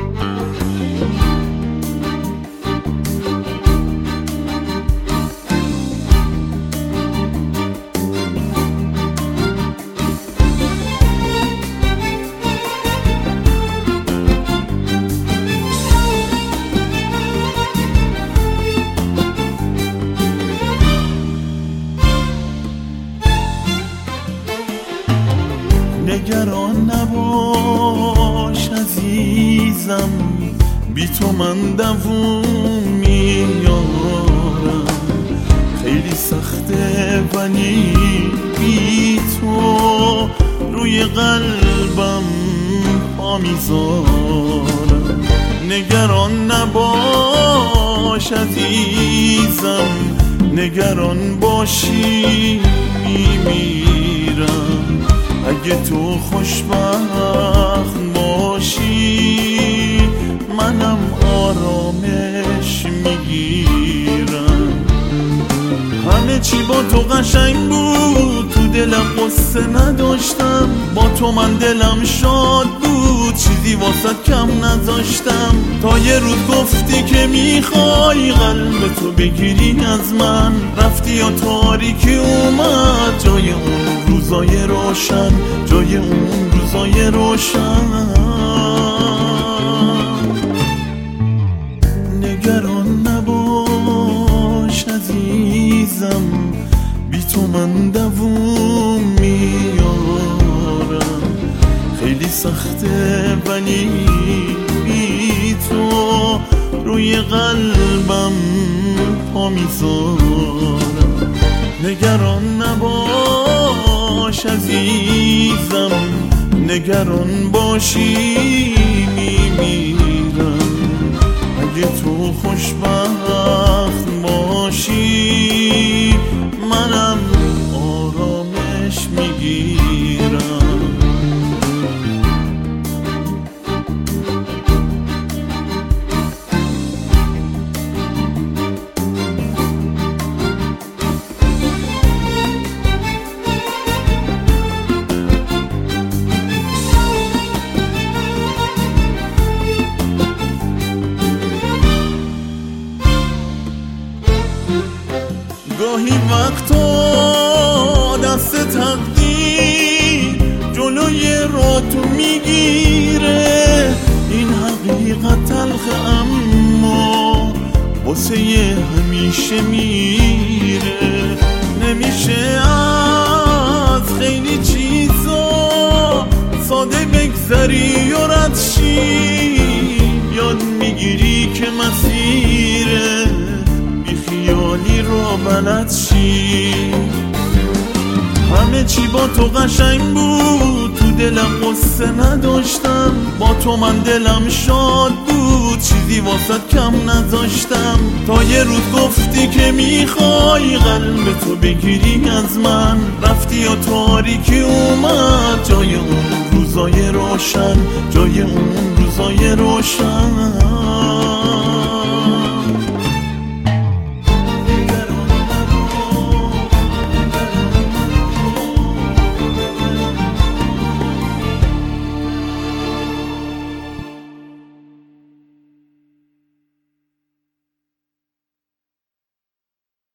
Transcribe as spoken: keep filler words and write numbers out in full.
نگران نباش عزیزم، بی تو من دووم میارم. خیلی سخته ولی بی تو روی قلبم پا میذارم. نگران نباش عزیزم، نگران باشی میمیرم. اگه تو خوشبخت باشی منم آرامش میگیرم. همه چی با تو قشنگ بود، تو دلم قصه نداشتم. با تو من دلم شاد بود، چیزی واسط کم نذاشتم. تا یه روز گفتی که میخوای قلب تو بگیری از من، رفتی یا تاریکی اومد جای اون روزای روشن، جای اون روزای روشن. نگران نباش عزیزم، بی تو من دووم میارم. خیلی سخته ولی بی تو روی قلبم پا میذارم. نگران نباش عزیزم، نگران باشی میمیرم. اگه تو خوشبخت باشی منم آرامش میگیرم. گاهی وقتا دست تقدیر جلوی راه تو میگیره. این حقیقت تلخه اما واسه همیشه میره. نمیشه از خیلی چیزا ساده بگذری و رد شی. یاد میگیری که مسیره خیالی رو بلد شی. همه چی با تو قشنگ بود، تو دلم قصه نداشتم. با تو من دلم شاد بود، چیزی واسط کم نذاشتم. تا یه روز گفتی که میخوای قلب تو بگیری از من، رفتی یا تاریکی اومد جای اون روزای روشن، جای اون روزای روشن.